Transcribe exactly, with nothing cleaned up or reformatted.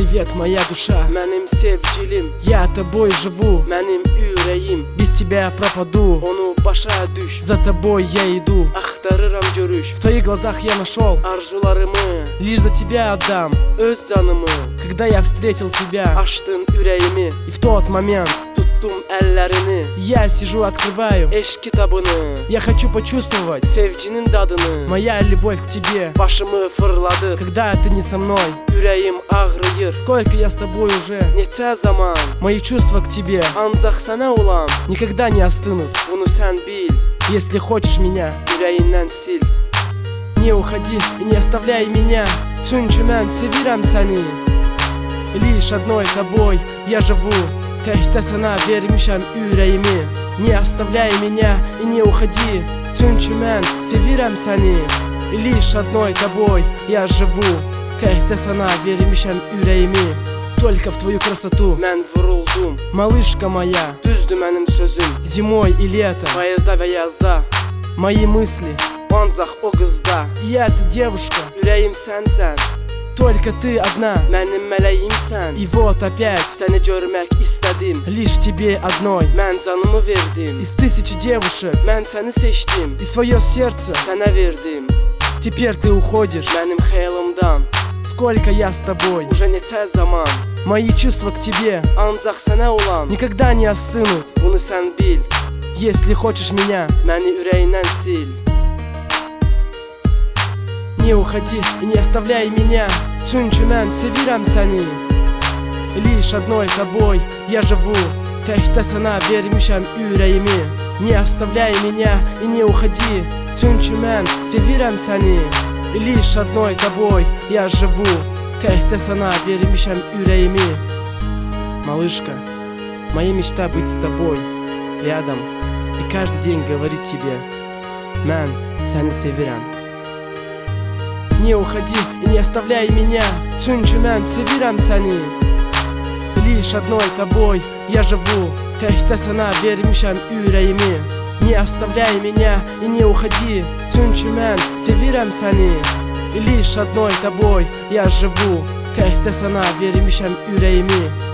Привет, моя душа, Mənim sevgilim, я тобой живу, mənim ürəyim, без тебя пропаду. onu başa düş. За тобой я иду, Axtarıram görüş, в твоих глазах я нашел, arzularımı, лишь за тебя отдам. öz canımı, Когда я встретил тебя, açdın ürəyimi, и в tот момент tutdum əllərini, я сижу, открываю, eşq kitabını, я хочу почувствовать sevginin dadını, моя любовь к тебе. başımı fırladı, Когда ты не со мной, ürəyim ağrıyır. сколько я с тобой уже, Neçə zaman, мои чувства к тебе ancaq sənə olan, никогда не остынут. bunu sən bil, Если хочешь меня, ürəyindən sil. не уходи и не оставляй меня. Çünkü mən sevirəm səni, лишь одной тобой я живу. Təkcə sana vermişəm ürəyimi. Не оставляй меня и не уходи. Çünkü mən sevirəm səni, лишь одной тобой я живу. Təkcə sana vermişəm ürəyimi. Только в твою красоту, Mən vuruldum, малышка моя. düzdür mənim sözüm, Зимой и летом payızda və yazda, мои мысли, ancaq o qızda. и эта девушка, Ürəyim sənsən, только ты одна. mənim mələyimsən. И вот опять, Səni görmək istədim, лишь тебе одной. mən canımı verdim. Из тысячи девушек Mən səni seçdim, и свое сердце, sənə verdim. теперь ты уходишь. Mənim xəyalımdan, Сколько я с тобой, uca neçə zaman, мои чувства к тебе ancaq sənə olan, никогда не остынут. bunu sən bil, Если хочешь меня, məni ürəyindən sil. не уходи и не оставляй меня. Çünkü mən sevirəm səni, лишь одной тобой я живу. Təkcə sana vermişəm ürəyimi. Не оставляй меня и не уходи. Çünkü mən sevirəm səni, лишь одной тобой я живу. Təkcə sana vermişəm ürəyimi. Малышка, моя мечта быть с тобой рядом и каждый день говорить тебе: mən səni sevirəm. Не уходи и не оставляй меня. Çünkü mən sevirəm səni, лишь одной тобой я живу. Təkcə sana vermişəm ürəyimi. Не оставляй меня и не уходи. Çünkü mən sevirəm səni, лишь одной тобой я живу. Təkcə sana vermişəm ürəyimi.